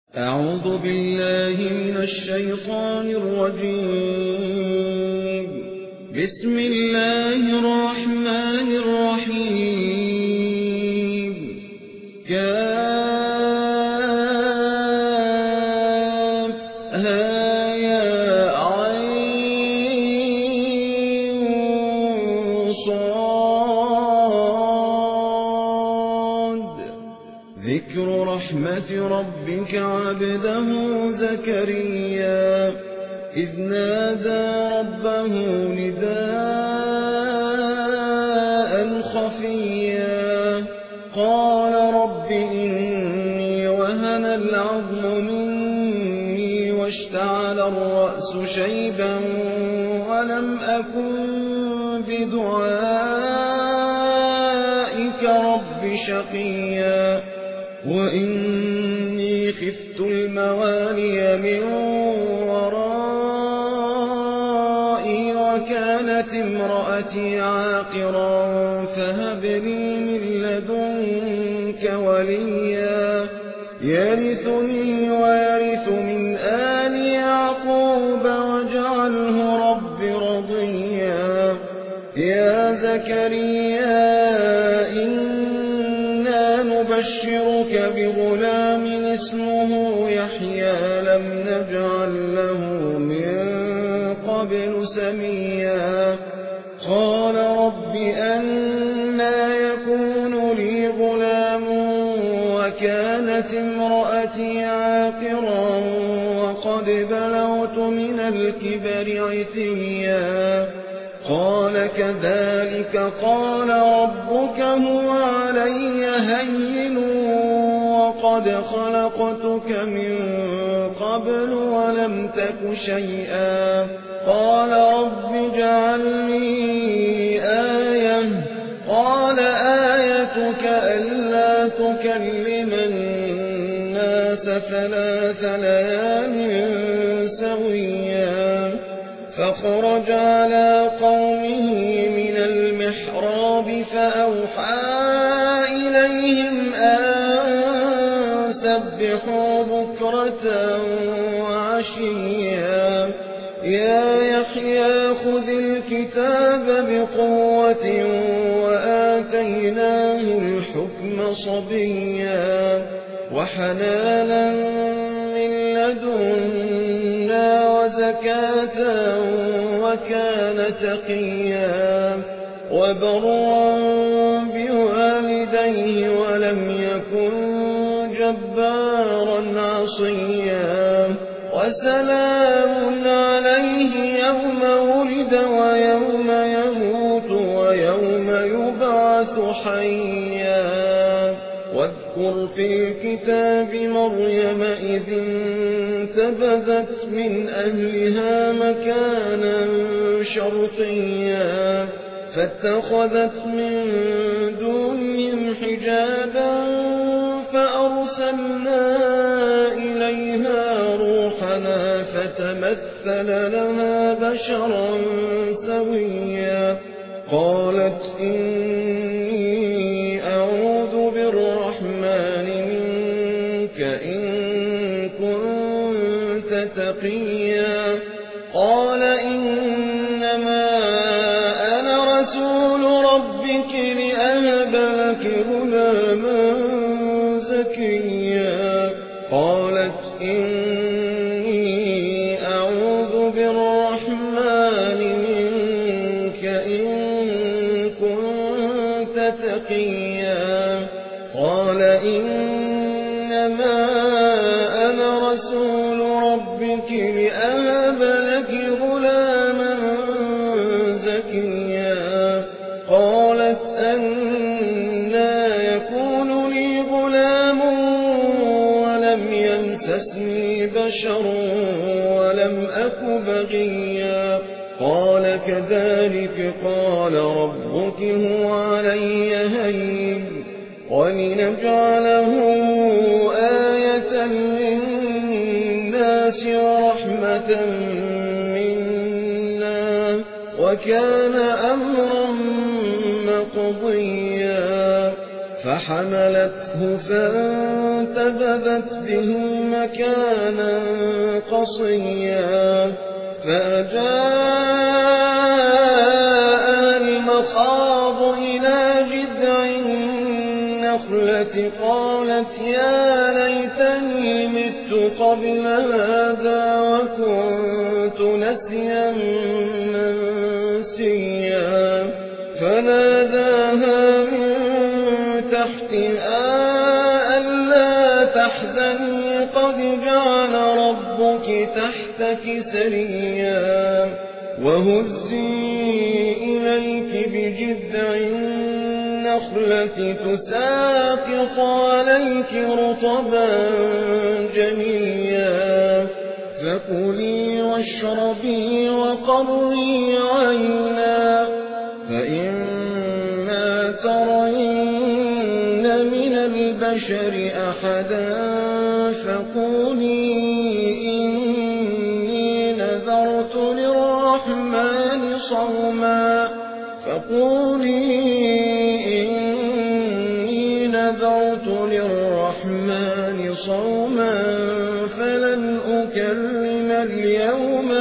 أعوذ بالله من الشيطان الرجيم. بسم الله الرحمن الرحيم. كافها يا عين صاد. ذكر رحمة ربك عبده زكريا إذ نادى ربه نداء خفيا قال رب إني وهن العظم مني واشتعل الرأس شيبا ولم أكن بدعائك رب شقيا وإني خفت الموالي من ورائي وكانت امرأتي عاقرا فهب لي من لدنك وليا يرثني ويرث من آل يعقوب واجعله رب رضيا. يا زكريا نبشرك بغلام اسمه يحيى لم نجعل له من قبل سميا. قال رب أنى يكون لي غلام وكانت امرأتي عاقرا وقد بلغت من الكبر عتيا. قال كذلك قال ربك هو علي هين وقد خلقتك من قبل ولم تك شيئا. قال رب اجعل لي آية. قال آيتك ألا تكلم الناس 3 ليال سويا. فخرج على قومه من المحراب فأوحى إليهم أن سبحوا بكرة وعشيا. يا يحيى خذ الكتاب بقوة وآتيناه الحكم صبيا وحنانا من لدنا وزكاة وكان تقيا وبرا بوالديه ولم يكن جبارا عصيا. وسلام عليه يوم ولد ويوم يموت ويوم يبعث حيا. واذكر في الكتاب مريم إذ انتبذت من أهلها مكانا شرقيا فاتخذت من دونهم حجابا فأرسلنا إليها روحنا فتمثل لها بشرا سويا. قالت إني أعوذ بالرحمن منك إن كنت تقيا. قال إنما أنا رسول ربك لأهب لك غلاما زكيا. قالت إني أعوذ بالرحمن منك إن كنت تقيا. قال إنما أنا رسول ربك لأهب لك غلاما زكيا. قالت أنى يكون لي غلام ولم يمسسني بشر ولم أك بغيا. قال كذلك قال ربك هو علي هين ولنجعله آية للناس ورحمة منا وكان أمرا مقضيا. فحملته فانتبذت به مكانا قصيا فأجاءها المخاض إلى جذع النخلة قالت يا ليتني مت قبل هذا وكنت نسيا منسيا فناداها من تحتها ألا تحزني قد جعل ربك تحتك سريا وهزي إليك بجذع النخلة تساقط عليك رطبا جنيا فكلي واشربي وقري عينا فإما ترين من البشر أحدا فقولي إني نذرت للرحمن صوما فلن أكلم اليوم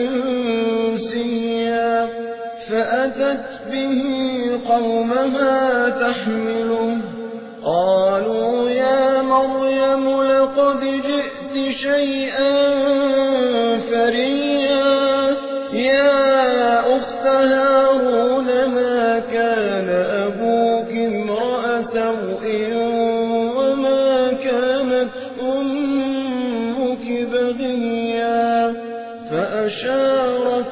إنسيا فأتت به قومها تحمله قالوا يا مريم لقد جئت شيئا فريا يا أخت هارون ما كان أبوك امرأ سوء وما كانت أمك بغيا فأشارت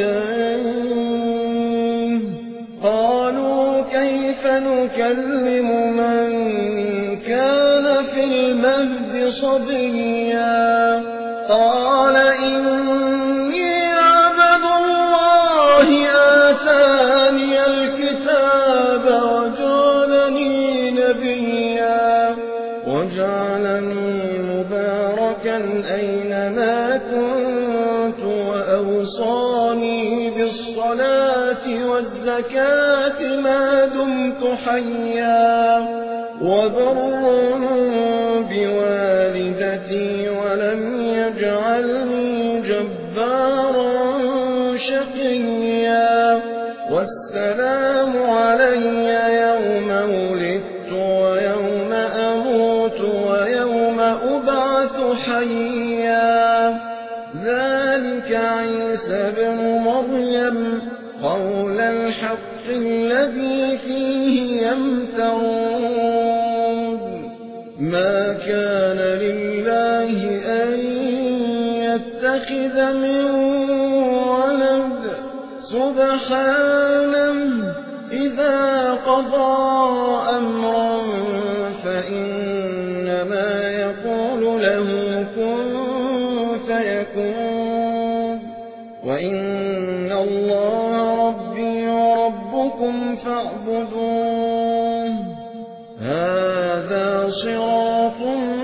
إليه قالوا كيف نكلم من كان في المهد صبيا قال إني عبد الله آتاني الكتاب وجعلني نبيا وجعلني مباركا أينما كنت وأوصاني بالصلاة والزكاة ما دمت حيا وبرا بوالدتي ولم يجعلني جبارا شقيا والسلام علي يوم ولدت ويوم أموت ويوم أبعث حيا ذلك عيسى بن مريم قول الحق الذي فيه يمترون ما كان لله أن يتخذ من ولد سبحانه إذا قضى أمرا فإنما يقول له كن فيكون وإن الله ربي وربكم فاعبدوه هذا صراط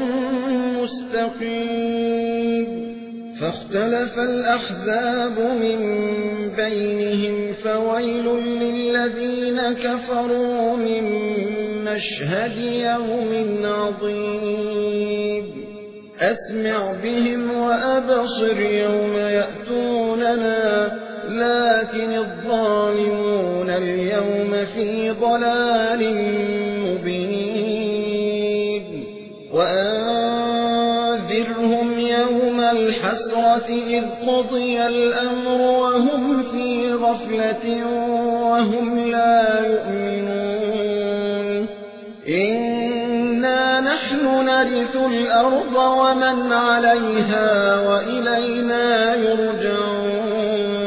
مستقيم فاختلف الأحزاب من بينهم فويل للذين كفروا من مشهد يوم عظيم أسمع بهم وأبصر يوم يأتوننا لكن الظالمون اليوم في ضلال مبين وأنذرهم يوم الحسرة إذ قضي الأمر وهم في غفلة وهم لا يؤمنون إنا نحن نرث الأرض ومن عليها وإلينا يرجعون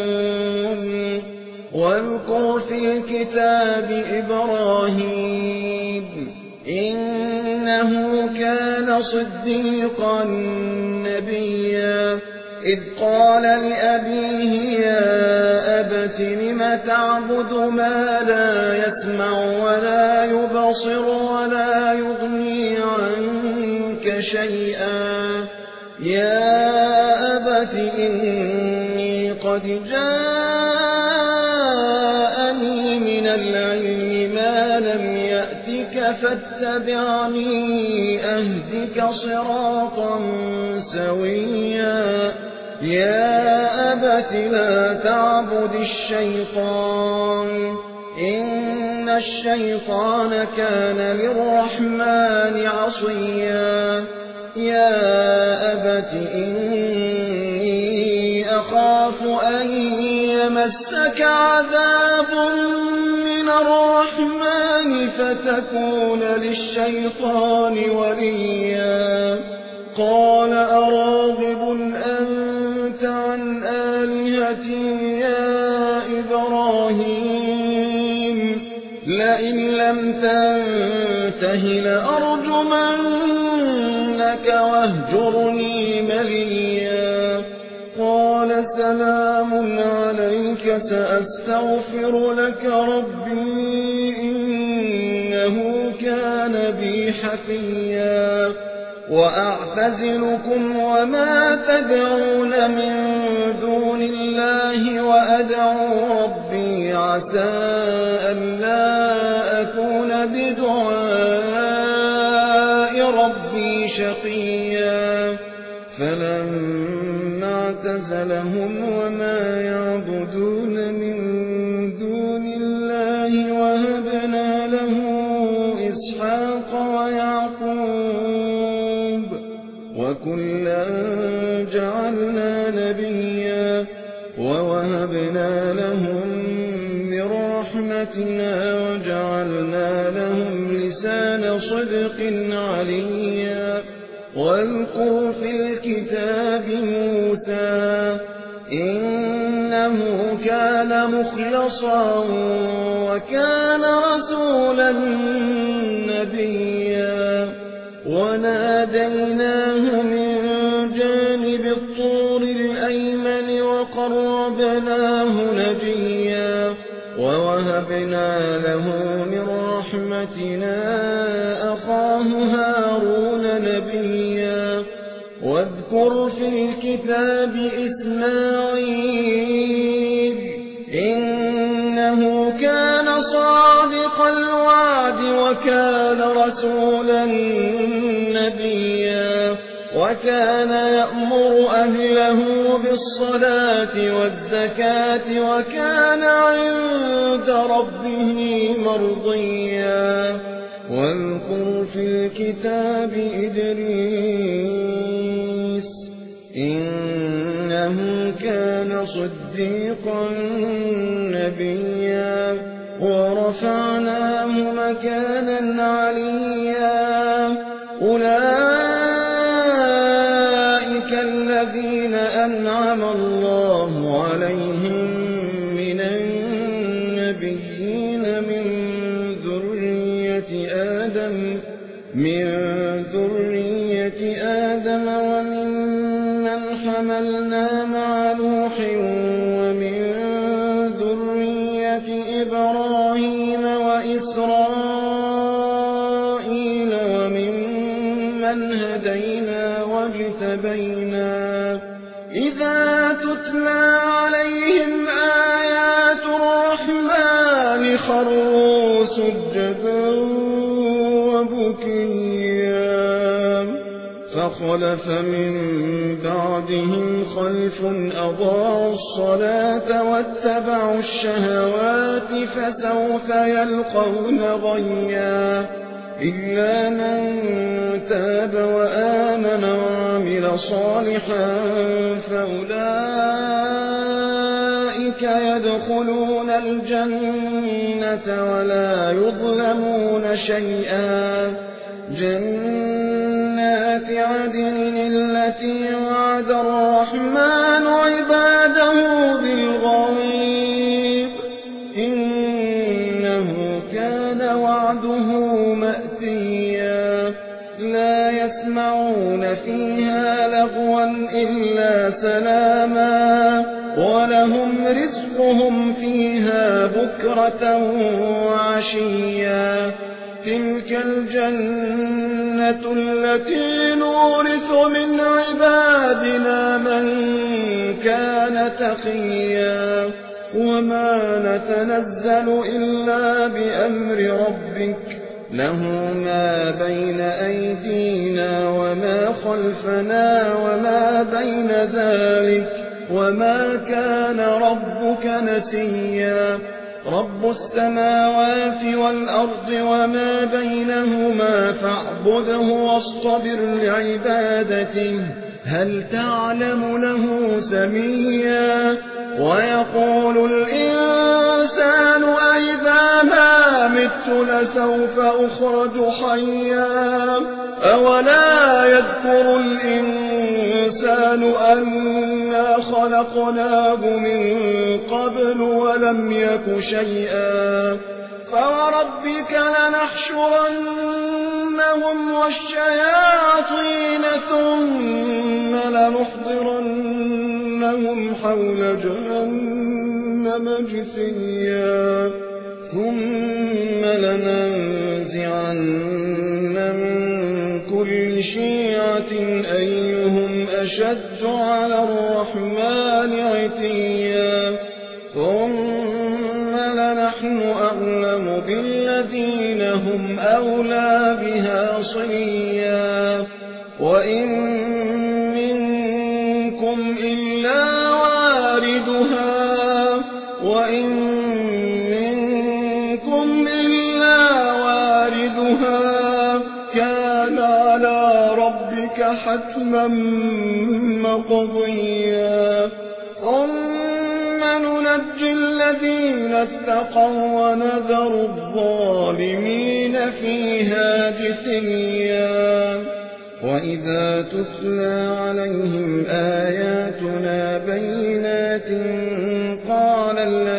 واذكر في الكتاب إبراهيم إنه كان صديقا نبيا إذ قال لأبيه يا أبت لم تعبد ما لا يسمع ولا يبصر ولا يغني عنك شيئا يا أبت إني قد جاءني من العلم ما لم يأتك فاتبعني فاتبعني أهدك صراطا سويا يا أبت لا تعبد الشيطان إن الشيطان كان للرحمن عصيا يا أبت إني أخاف أن يمسك عذاب من الرحمن فتكون للشيطان وليا قال أراغب أنت عن آلهتي يا إبراهيم لئن لم تنته لأرجمنك واهجرني مليا قال سلام عليك سأستغفر لك ربي إنه كان بي حفيا وأعتزلكم وما تدعون من دون الله وأدعو ربي عسى ألا أكون بدعاء ربي شقيا فلما اعتزلهم وما يعبدون من دون الله وهبنا له إسحاق ويعقوب وكلا جعلنا نبيا ووهبنا لهم من رحمتنا وجعلنا لهم لسان صدق عليا واذكر في الكتاب موسى إنه كان مخلصا وكان رسولا نبيا وناديناه من جانب الطور الأيمن وقربناه نجيا ووهبنا له من رحمتنا أخاه هارون نبيا واذكر في الكتاب إسماعيل إنه كان صادق الوعد وكان رسولا نبيا وكان يأمر أهله بالصلاة والزكاة وكان عند ربه مرضيا واذكر في الكتاب إدريس إنه كان صديقا نبيا ورفعناه مكانا عليا أولئك الذين أنعم الله عليهم من النبيين من ذرية آدم وممن حملنا مع نوح ومن ذرية إبراهيم وإسرائيل وممن هدينا واجتبينا إذا تتلى عليهم آيات الرحمن خروا سجدا وبكيا فخلف من بعدهم خلف أضاعوا الصلاة واتبعوا الشهوات فسوف يلقون غيا إلا من تاب وآمن وعمل صالحا فأولئك يدخلون الجنة ولا يظلمون شيئا جنات عدن التي وعد الرحمن عباده بالغيب إنه كان وعده مأتيا لا يسمعون فيها لغوا إلا سلاما ولهم رزقهم فيها بكرة وعشيا تلك الجنة التي نورث من عبادنا من كان تقيا وما نتنزل إلا بأمر ربك له ما بين أيدينا وما خلفنا وما بين ذلك وما كان ربك نسيا رب السماوات والأرض وما بينهما فاعبده واصطبر لعبادته هل تعلم له سميا ويقول الإنسان أئذا ما مت لسوف أخرج حيا أولا يذكر الإنسان أنا خلقناه من قبل ولم يك شيئا فوربك لنحشرنهم والشياطين ثم لنحضرنهم حول جهنم جثيا ثم لننزعن من كل شيعة أيهم أشد على الرحمن عتيا ثم لنحن أعلم بالذين هم أولى بها صليا وإن منكم إلا واردها كان على ربك حتما مقضيا ثم ننجي الذين اتقوا ونذر الظالمين فيها جثيا وإذا تتلى عليهم آياتنا بينات قال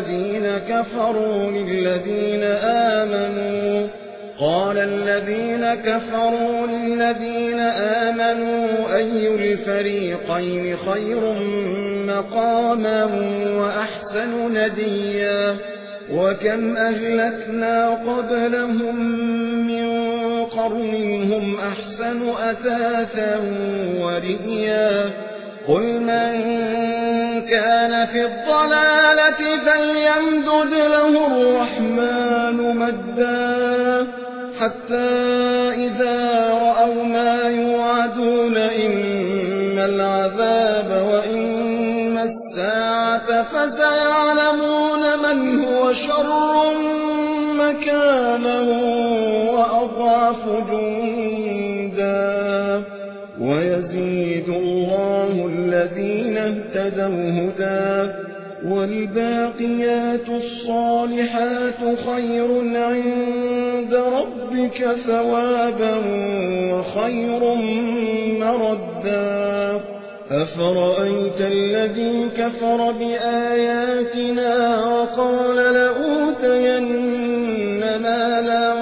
الذين كفروا للذين آمنوا أي الفريقين خير مقاما وأحسن نديا وكم أهلكنا قبلهم من قرن هم أحسن أثاثا ورئيا قل من كان في الضلالة فليمدد له الرحمن مدا حتى إذا رأوا ما يوعدون إما العذاب وإما الساعة فسيعلمون من هو شر مكانا وأضعف جندا ويزيد الله الذين اهتدوا هدى والباقيات الصالحات خير عند ربك ثوابا وخير مردا أفرأيت الذي كفر بآياتنا وقال لأوتين مالا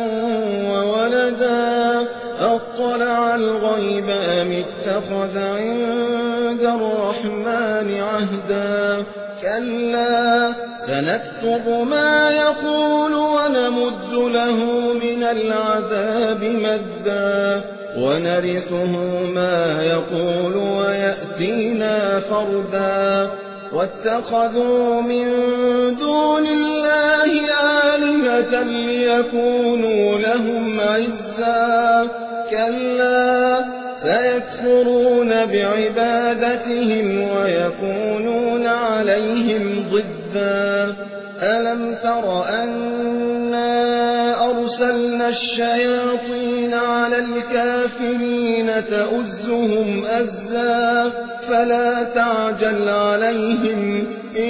وولدا أطلع الغيب أم اتخذ عند الرحمن عهدا كلا سنكتب ما يقول ونمد له من العذاب مدا ونرثه ما يقول ويأتينا فردا واتخذوا من دون الله آلهة ليكونوا لهم عزا كلا سيكفرون بعبادتهم ويكونون عليهم ضدا ألم تر أنا أرسلنا الشياطين على الكافرين تؤزهم أزا فلا تعجل عليهم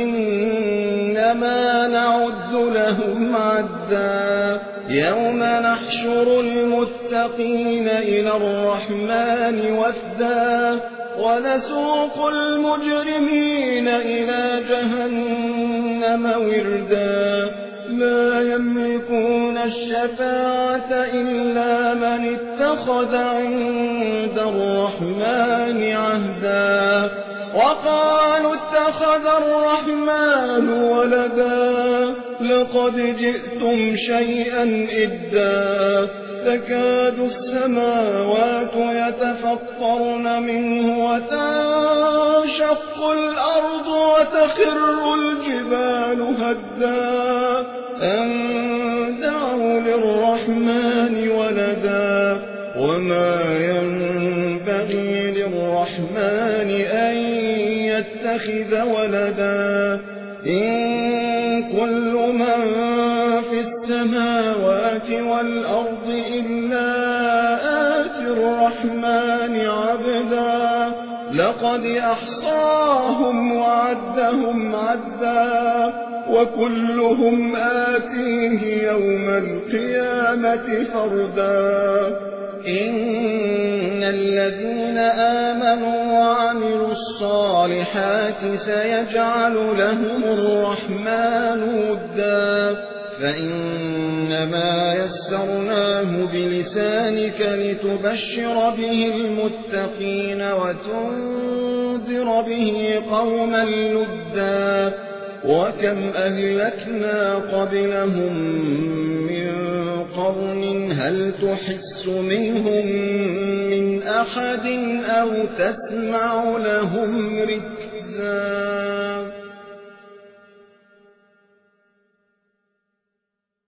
إنما نعد لهم عدا يوم نحشر المتقين إلى الرحمن وفدا ونسوق المجرمين إلى جهنم وردا لا يملكون الشفاعة إلا من اتخذ عند الرحمن عهدا وقالوا اتخذ الرحمن ولدا لقد جئتم شيئا إدا تكاد السماوات يتفطرن منه وتنشق الأرض وتخر الجبال هدا أن دعوا للرحمن ولدا وما ينبغي للرحمن أن يتخذ ولدا إن كل من في السماوات والأرض إلا آتي الرحمن عبدا لقد أحصاهم وعدهم عدا وكلهم آتيه يوم القيامة فردا إن الذين آمنوا وعملوا الصالحات سيجعل لهم الرحمن ودا فإنما يسرناه بلسانك لتبشر به المتقين وتنذر به قوما لدا وكم أهلكنا قبلهم من قرن هل تحس منهم من أحد أو تسمع لهم ركزا